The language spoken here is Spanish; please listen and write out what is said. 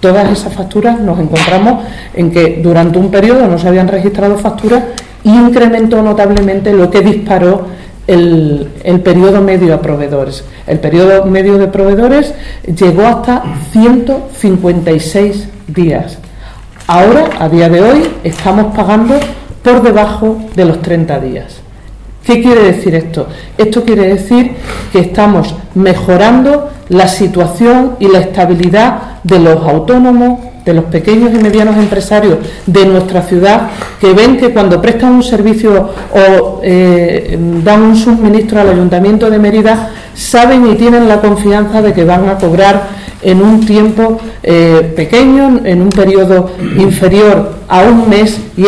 todas esas facturas nos encontramos en que durante un periodo no se habían registrado facturas y incrementó notablemente, lo que disparó el periodo medio a proveedores. El periodo medio de proveedores llegó hasta 156 días. Ahora, a día de hoy, estamos pagando por debajo de los 30 días. ¿Qué quiere decir esto? Esto quiere decir que estamos mejorando la situación y la estabilidad de los autónomos, de los pequeños y medianos empresarios de nuestra ciudad, que ven que cuando prestan un servicio o dan un suministro al Ayuntamiento de Mérida, saben y tienen la confianza de que van a cobrar en un tiempo pequeño, en un periodo inferior a un mes, y